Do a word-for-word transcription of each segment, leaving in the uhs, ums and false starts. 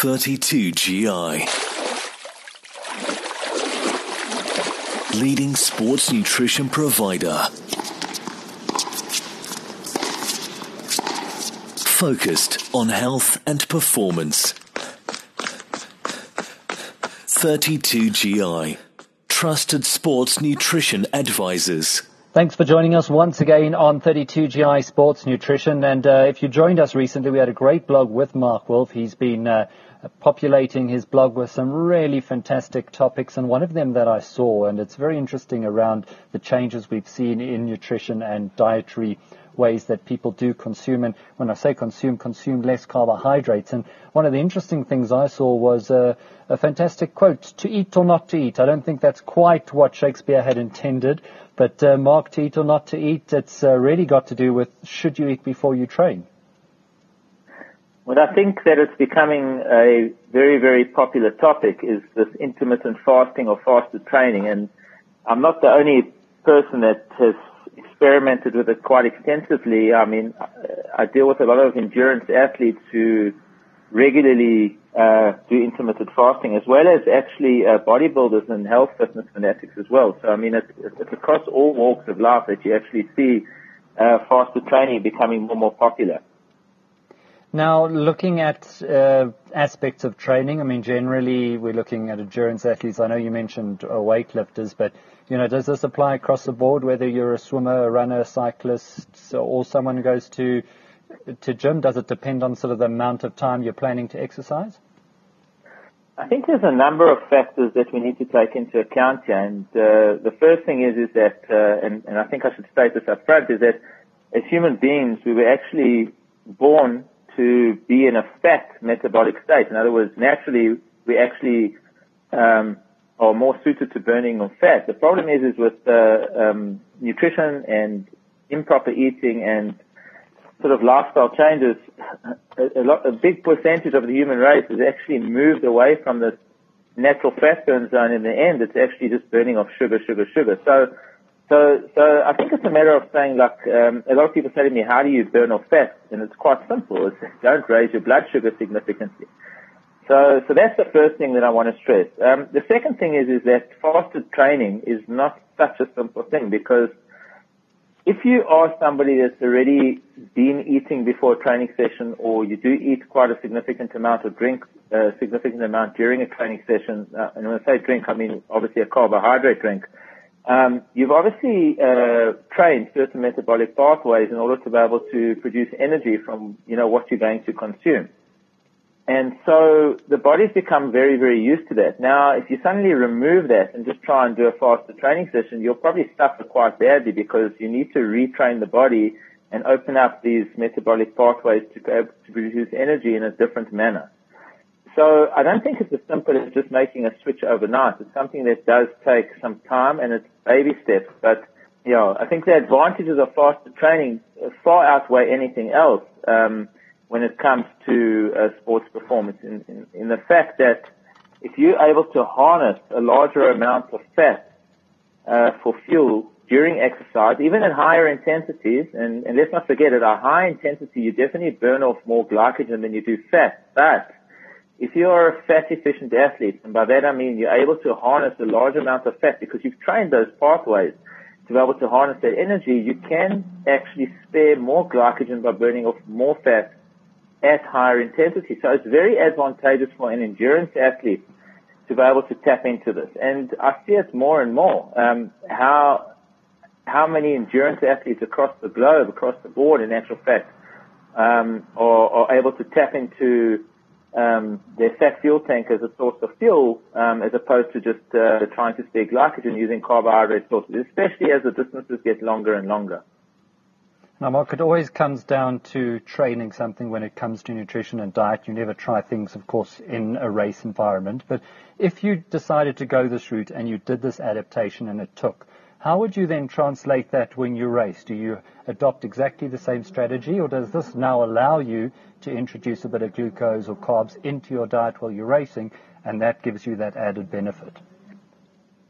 thirty-two G I. Leading sports nutrition provider. Focused on health and performance. thirty-two G I. Trusted sports nutrition advisors. Thanks for joining us once again on thirty-two G I Sports Nutrition. And uh, if you joined us recently, we had a great blog with Mark Wolf. He's been uh, populating his blog with some really fantastic topics, and one of them that I saw, and it's very interesting, around the changes we've seen in nutrition and dietary ways that people do consume. And when I say consume, consume less carbohydrates. And one of the interesting things I saw was uh, a fantastic quote: to eat or not to eat. I don't think that's quite what Shakespeare had intended, but uh, Mark, to eat or not to eat, it's uh, really got to do with should you eat before you train. Well, I think that it's becoming a very, very popular topic, is this intermittent fasting or fasted training. And I'm not the only person that has experimented with it quite extensively. I mean, I deal with a lot of endurance athletes who regularly uh, do intermittent fasting, as well as actually uh, bodybuilders and health fitness fanatics as well. So, I mean, it's, it's across all walks of life that you actually see uh, fasted training becoming more and more popular. Now, looking at uh, aspects of training, I mean, generally we're looking at endurance athletes. I know you mentioned uh, weightlifters, but, you know, does this apply across the board, whether you're a swimmer, a runner, a cyclist, or someone who goes to to gym? Does it depend on sort of the amount of time you're planning to exercise? I think there's a number of factors that we need to take into account here. And uh, the first thing is, is that, uh, and, and I think I should state this up front, is that as human beings, we were actually born to be in a fat metabolic state. In other words, naturally, we actually um, are more suited to burning of fat. The problem is, is with uh, um, nutrition and improper eating and sort of lifestyle changes, a, a, lot, a big percentage of the human race has actually moved away from this natural fat burn zone. In the end, it's actually just burning off sugar, sugar, sugar. So, so, so I think it's a matter of saying, like, um, a lot of people say to me, how do you burn off fat? And it's quite simple. It's don't raise your blood sugar significantly. So, so that's the first thing that I want to stress. Um, the second thing is, is that fasted training is not such a simple thing, because if you are somebody that's already been eating before a training session, or you do eat quite a significant amount of drink, a significant amount during a training session, uh, and when I say drink, I mean obviously a carbohydrate drink, um, you've obviously uh, trained certain metabolic pathways in order to be able to produce energy from, you know, what you're going to consume. And so the body's become very, very used to that. Now, if you suddenly remove that and just try and do a faster training session, you'll probably suffer quite badly, because you need to retrain the body and open up these metabolic pathways to be able to produce energy in a different manner. So I don't think it's as simple as just making a switch overnight. It's something that does take some time, and it's baby steps. But, you know, I think the advantages of faster training far outweigh anything else um, when it comes to uh, sports performance, in, in, in the fact that if you're able to harness a larger amount of fat uh, for fuel during exercise, even at higher intensities, and, and let's not forget, at a high intensity, you definitely burn off more glycogen than you do fat. But if you are a fat-efficient athlete, and by that I mean you're able to harness a large amount of fat because you've trained those pathways to be able to harness that energy, you can actually spare more glycogen by burning off more fat at higher intensity. So it's very advantageous for an endurance athlete to be able to tap into this. And I see it more and more, um, how how many endurance athletes across the globe, across the board, in actual fact, um, are, are able to tap into um, their fat fuel tank as a source of fuel, um, as opposed to just uh, trying to spare glycogen using carbohydrate sources, especially as the distances get longer and longer. Now, Mark, it always comes down to training something when it comes to nutrition and diet. You never try things, of course, in a race environment. But if you decided to go this route and you did this adaptation and it took, how would you then translate that when you race? Do you adopt exactly the same strategy, or does this now allow you to introduce a bit of glucose or carbs into your diet while you're racing, and that gives you that added benefit?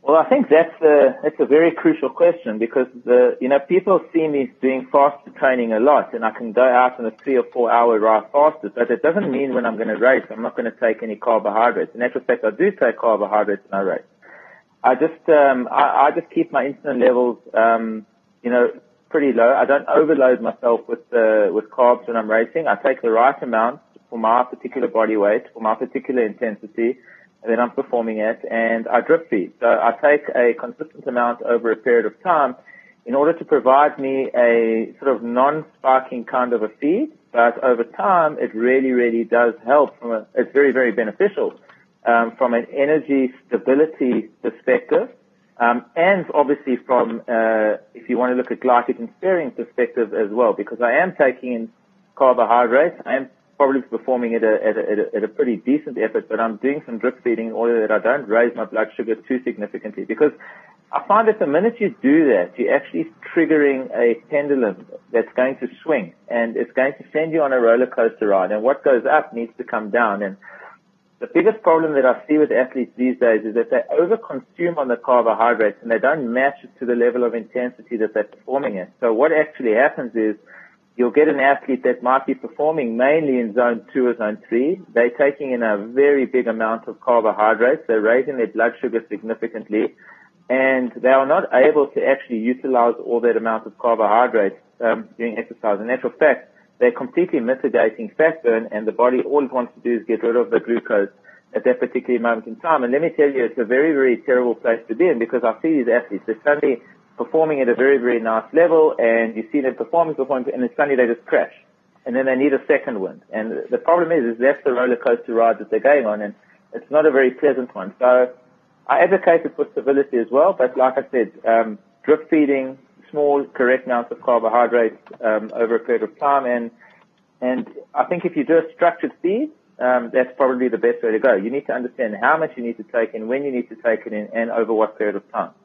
Well, I think that's a, that's a very crucial question because the, you know, people see me doing faster training a lot and I can go out on a three or four hour ride faster, but it doesn't mean when I'm going to race, I'm not going to take any carbohydrates. In actual fact, I do take carbohydrates when I race. I just, um, I, I just keep my insulin levels, um, you know, pretty low. I don't overload myself with, uh, with carbs when I'm racing. I take the right amount for my particular body weight, for my particular intensity that I'm performing at, and I drip feed. So I take a consistent amount over a period of time in order to provide me a sort of non-spiking kind of a feed, but over time it really, really does help. From a, it's very, very beneficial um, from an energy stability perspective, um, and obviously from, uh, if you want to look at glycogen sparing perspective as well, because I am taking in carbohydrates. I am probably performing at a, at, a, at, a, at a pretty decent effort, but I'm doing some drip feeding in order that I don't raise my blood sugar too significantly. Because I find that the minute you do that, you're actually triggering a pendulum that's going to swing, and it's going to send you on a roller coaster ride. And what goes up needs to come down. And the biggest problem that I see with athletes these days is that they overconsume on the carbohydrates and they don't match it to the level of intensity that they're performing at. So what actually happens is, you'll get an athlete that might be performing mainly in zone two or zone three. They're taking in a very big amount of carbohydrates. They're raising their blood sugar significantly, and they are not able to actually utilize all that amount of carbohydrates um, during exercise. In actual fact, they're completely mitigating fat burn, and the body, all it wants to do is get rid of the glucose at that particular moment in time. And let me tell you, it's a very, very terrible place to be in, because I see these athletes, they're suddenly performing at a very, very nice level, and you see them performing, performing, and then suddenly they just crash. And then they need a second wind. And the problem is, is that's the roller coaster ride that they're going on, and it's not a very pleasant one. So I advocate it for stability as well, but like I said, um, drip feeding, small, correct amounts of carbohydrates um, over a period of time, and and I think if you do a structured feed, um, that's probably the best way to go. You need to understand how much you need to take in, when you need to take it in, and over what period of time.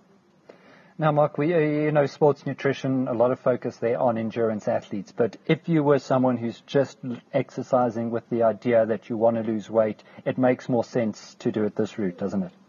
Now, Mark, we, uh, you know, sports nutrition, a lot of focus there on endurance athletes. But if you were someone who's just exercising with the idea that you want to lose weight, it makes more sense to do it this route, doesn't it?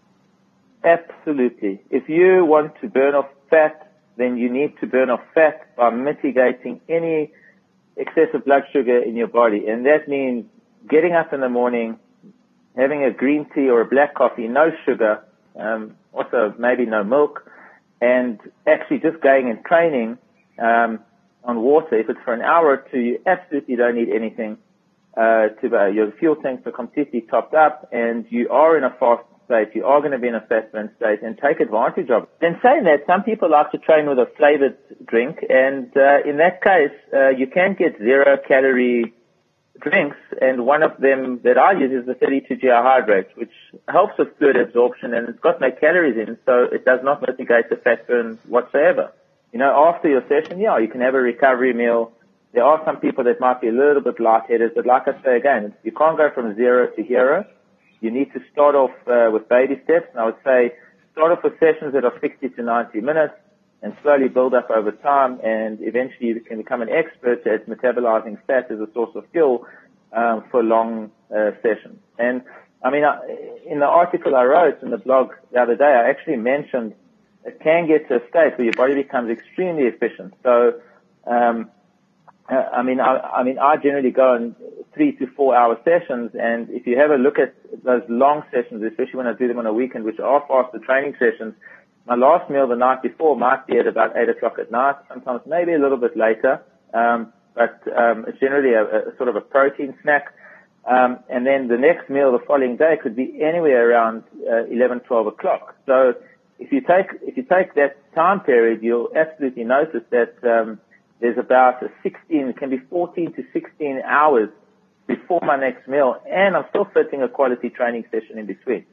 Absolutely. If you want to burn off fat, then you need to burn off fat by mitigating any excessive blood sugar in your body. And that means getting up in the morning, having a green tea or a black coffee, no sugar, um, also maybe no milk, and actually just going and training um, on water. If it's for an hour or two, you absolutely don't need anything. Uh, to uh, your fuel tanks are completely topped up, and you are in a fast state. You are going to be in a fast burn state, and take advantage of it. In saying that, some people like to train with a flavored drink, and uh, in that case, uh, you can get zero calorie drinks, and one of them that I use is the thirty-two G I Hydrate, which helps with fluid absorption, and it's got no calories in, so it does not mitigate the fat burn whatsoever. You know, after your session, yeah, you can have a recovery meal. There are some people that might be a little bit lightheaded, but like I say again, you can't go from zero to hero. You need to start off uh, with baby steps, and I would say start off with sessions that are sixty to ninety minutes, and slowly build up over time, and eventually you can become an expert at metabolizing fat as a source of fuel um, for long uh, sessions. And I mean, I, in the article I wrote in the blog the other day, I actually mentioned it can get to a state where your body becomes extremely efficient. So, um, uh, I mean, I, I mean, I generally go on three to four hour sessions, and if you have a look at those long sessions, especially when I do them on a weekend, which are faster training sessions, my last meal the night before might be at about eight o'clock at night, sometimes maybe a little bit later, um, but um, it's generally a, a sort of a protein snack. Um, and then the next meal the following day could be anywhere around uh, eleven, twelve o'clock. So if you take if you take that time period, you'll absolutely notice that um, there's about a sixteen, it can be fourteen to sixteen hours before my next meal, and I'm still fitting a quality training session in between.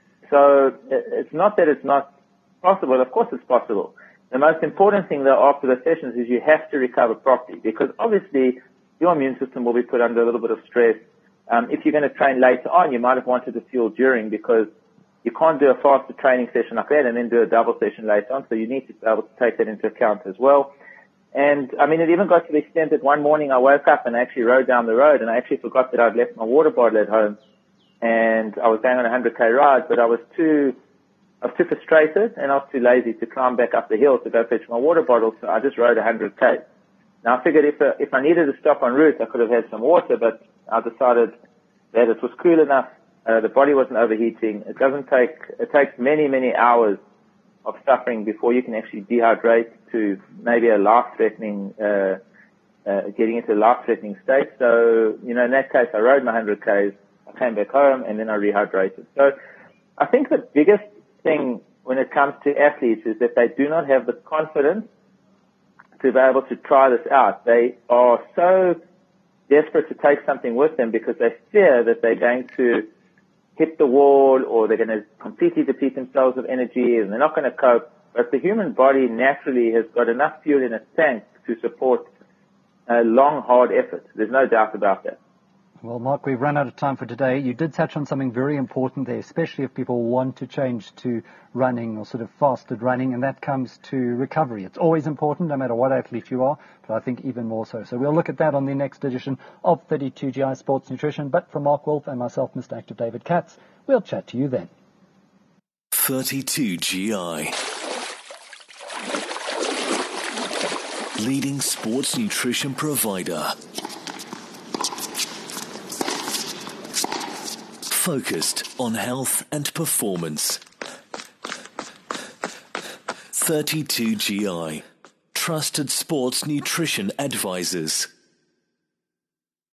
So it's not that it's not possible. Of course it's possible. The most important thing though after the sessions is you have to recover properly, because obviously your immune system will be put under a little bit of stress. Um, if you're going to train later on, you might have wanted to fuel during, because you can't do a faster training session like that and then do a double session later on. So you need to be able to take that into account as well. And I mean, it even got to the extent that one morning I woke up and I actually rode down the road, and I actually forgot that I'd left my water bottle at home, and I was going on a one hundred K ride, but I was too I was too frustrated and I was too lazy to climb back up the hill to go fetch my water bottle, so I just rode one hundred K. Now I figured if, uh, if I needed to stop en route, I could have had some water, but I decided that it was cool enough, uh, the body wasn't overheating. It doesn't take, it takes many, many hours of suffering before you can actually dehydrate to maybe a life-threatening, uh, uh, getting into a life-threatening state. So, you know, in that case, I rode my one hundred Ks, I came back home, and then I rehydrated. So I think the biggest thing when it comes to athletes is that they do not have the confidence to be able to try this out. They are so desperate to take something with them because they fear that they're going to hit the wall or they're going to completely deplete themselves of energy and they're not going to cope. But the human body naturally has got enough fuel in its tank to support a long, hard effort. There's no doubt about that. Well, Mark, we've run out of time for today. You did touch on something very important there, especially if people want to change to running or sort of fasted running, and that comes to recovery. It's always important, no matter what athlete you are, but I think even more so. So we'll look at that on the next edition of thirty-two G I Sports Nutrition. But from Mark Wolf and myself, Mister Active David Katz, we'll chat to you then. thirty-two G I. Leading sports nutrition provider. Focused on health and performance. thirty-two G I. Trusted sports nutrition advisors.